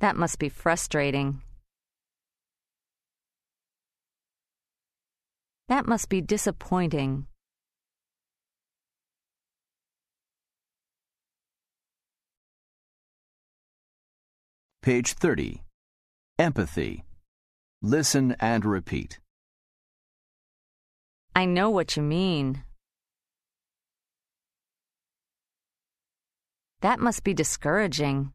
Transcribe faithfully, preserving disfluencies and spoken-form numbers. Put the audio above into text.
That must be frustrating. That must be disappointing. Page thirty. Empathy. Listen and repeat. I know what you mean. That must be discouraging.